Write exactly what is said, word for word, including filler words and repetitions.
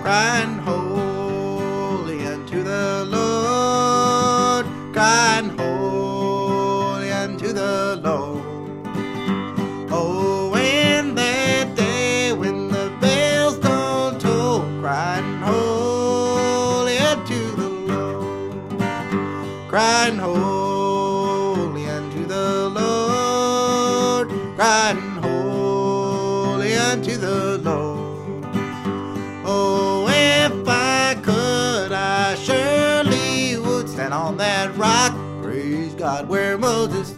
crying holy unto the Lord, crying holy unto the Lord. Oh, in that day when the bells don't toll, crying holy unto the Lord, crying holy unto the Lord, crying holy unto the Lord. Oh, if I could, I surely would stand on that rock, praise God, where Moses